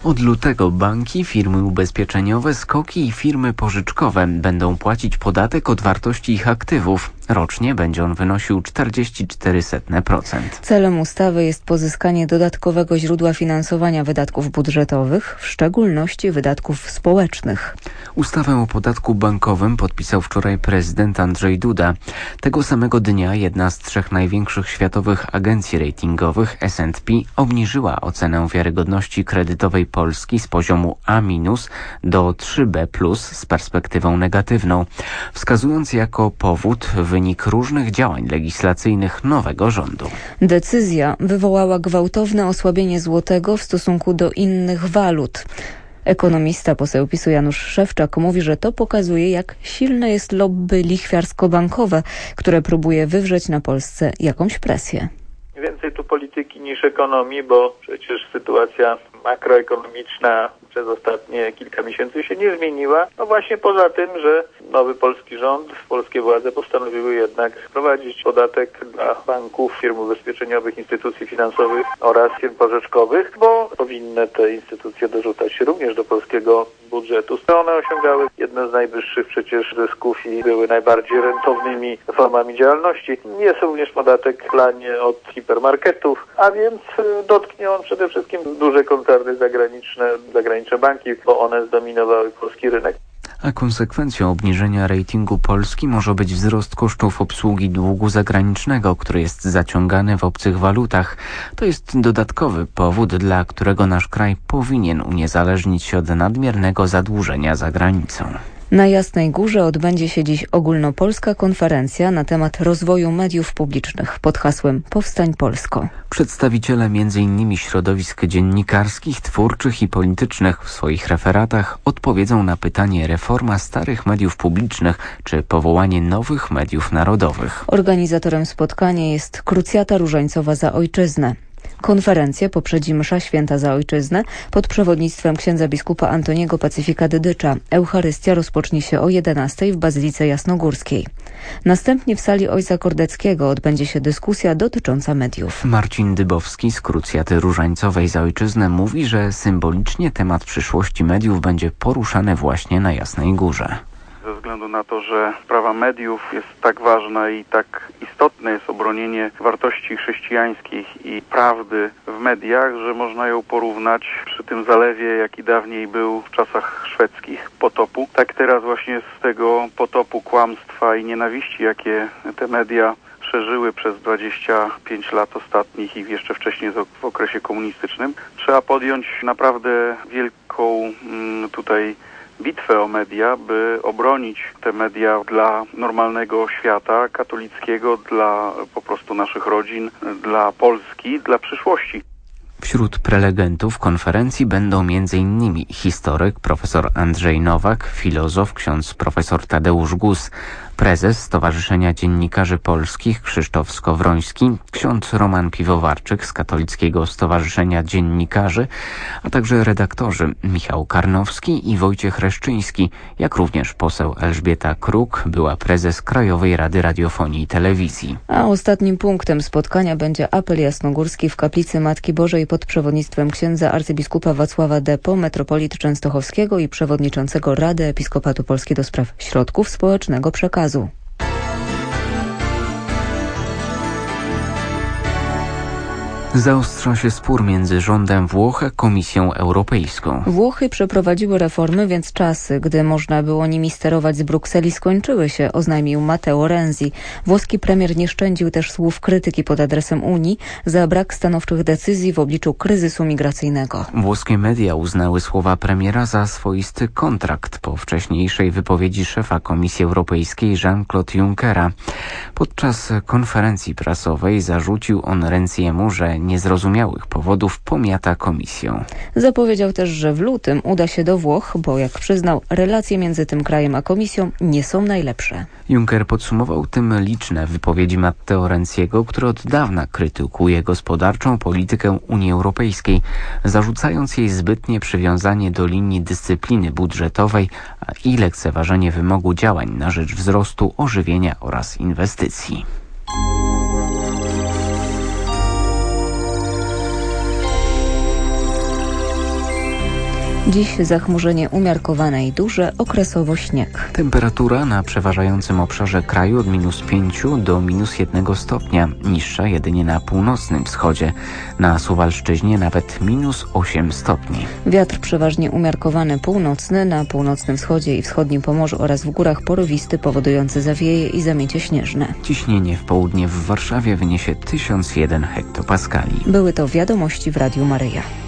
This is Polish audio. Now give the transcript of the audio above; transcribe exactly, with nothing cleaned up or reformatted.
Od lutego banki, firmy ubezpieczeniowe, SKOK-i i firmy pożyczkowe będą płacić podatek od wartości ich aktywów. Rocznie będzie on wynosił czterdzieści cztery przecinek zero procent. Celem ustawy jest pozyskanie dodatkowego źródła finansowania wydatków budżetowych, w szczególności wydatków społecznych. Ustawę o podatku bankowym podpisał wczoraj prezydent Andrzej Duda. Tego samego dnia jedna z trzech największych światowych agencji ratingowych, S and P, obniżyła ocenę wiarygodności kredytowej Polski z poziomu A minus do trzy B plus z perspektywą negatywną, wskazując jako powód wynik różnych działań legislacyjnych nowego rządu. Decyzja wywołała gwałtowne osłabienie złotego w stosunku do innych walut. Ekonomista, poseł PiSu Janusz Szewczak mówi, że to pokazuje, jak silne jest lobby lichwiarsko-bankowe, które próbuje wywrzeć na Polsce jakąś presję. Więcej tu polityki niż ekonomii, bo przecież sytuacja makroekonomiczna przez ostatnie kilka miesięcy się nie zmieniła. No właśnie poza tym, że nowy polski rząd, polskie władze postanowiły jednak wprowadzić podatek dla banków, firm ubezpieczeniowych, instytucji finansowych oraz firm pożyczkowych, bo powinny te instytucje dorzucać się również do polskiego budżetu. One osiągały jedne z najwyższych przecież zysków i były najbardziej rentownymi formami działalności. Jest również podatek planie od hipermarketów, a więc dotknie on przede wszystkim duże koncerny zagraniczne, zagraniczne banki, bo one zdominowały polski rynek. A konsekwencją obniżenia ratingu Polski może być wzrost kosztów obsługi długu zagranicznego, który jest zaciągany w obcych walutach. To jest dodatkowy powód, dla którego nasz kraj powinien uniezależnić się od nadmiernego zadłużenia za granicą. Na Jasnej Górze odbędzie się dziś ogólnopolska konferencja na temat rozwoju mediów publicznych pod hasłem Powstań Polsko. Przedstawiciele między innymi środowisk dziennikarskich, twórczych i politycznych w swoich referatach odpowiedzą na pytanie reforma starych mediów publicznych czy powołanie nowych mediów narodowych. Organizatorem spotkania jest Krucjata Różańcowa za Ojczyznę. Konferencję poprzedzi msza święta za Ojczyznę pod przewodnictwem księdza biskupa Antoniego Pacyfika Dydycza. Eucharystia rozpocznie się o jedenastej w Bazylice Jasnogórskiej. Następnie w sali Ojca Kordeckiego odbędzie się dyskusja dotycząca mediów. Marcin Dybowski z Krucjaty Różańcowej za Ojczyznę mówi, że symbolicznie temat przyszłości mediów będzie poruszany właśnie na Jasnej Górze. Ze względu na to, że sprawa mediów jest tak ważna i tak istotne jest obronienie wartości chrześcijańskich i prawdy w mediach, że można ją porównać przy tym zalewie, jaki dawniej był w czasach szwedzkich potopu. Tak teraz właśnie z tego potopu kłamstwa i nienawiści, jakie te media szerzyły przez dwadzieścia pięć lat ostatnich i jeszcze wcześniej w okresie komunistycznym, trzeba podjąć naprawdę wielką mm, tutaj bitwę o media, by obronić te media dla normalnego świata katolickiego, dla po prostu naszych rodzin, dla Polski, dla przyszłości. Wśród prelegentów konferencji będą między innymi historyk profesor Andrzej Nowak, filozof ksiądz profesor Tadeusz Gus, prezes Stowarzyszenia Dziennikarzy Polskich Krzysztof Skowroński, ksiądz Roman Piwowarczyk z Katolickiego Stowarzyszenia Dziennikarzy, a także redaktorzy Michał Karnowski i Wojciech Reszczyński, jak również poseł Elżbieta Kruk, była prezes Krajowej Rady Radiofonii i Telewizji. A ostatnim punktem spotkania będzie apel jasnogórski w Kaplicy Matki Bożej pod przewodnictwem księdza arcybiskupa Wacława Depo, metropolity częstochowskiego i przewodniczącego Rady Episkopatu Polski do spraw środków społecznego przekazu. Zaostrza się spór między rządem Włoch a Komisją Europejską. Włochy przeprowadziły reformy, więc czasy, gdy można było nimi sterować z Brukseli, skończyły się, oznajmił Matteo Renzi. Włoski premier nie szczędził też słów krytyki pod adresem Unii za brak stanowczych decyzji w obliczu kryzysu migracyjnego. Włoskie media uznały słowa premiera za swoisty kontrakt po wcześniejszej wypowiedzi szefa Komisji Europejskiej Jean-Claude Junckera. Podczas konferencji prasowej zarzucił on Renziemu, że niezrozumiałych powodów pomiata komisją. Zapowiedział też, że w lutym uda się do Włoch, bo jak przyznał, relacje między tym krajem a komisją nie są najlepsze. Juncker podsumował tym liczne wypowiedzi Matteo Renziego, który od dawna krytykuje gospodarczą politykę Unii Europejskiej, zarzucając jej zbytnie przywiązanie do linii dyscypliny budżetowej i lekceważenie wymogu działań na rzecz wzrostu, ożywienia oraz inwestycji. Dziś zachmurzenie umiarkowane i duże, okresowo śnieg. Temperatura na przeważającym obszarze kraju od minus pięciu do minus jednego stopnia, niższa jedynie na północnym wschodzie. Na Suwalszczyźnie nawet minus osiem stopni. Wiatr przeważnie umiarkowany północny, na północnym wschodzie i wschodnim Pomorzu oraz w górach porywisty, powodujący zawieje i zamiecie śnieżne. Ciśnienie w południe w Warszawie wyniesie tysiąc jeden hektopaskali. Były to wiadomości w Radiu Maryja.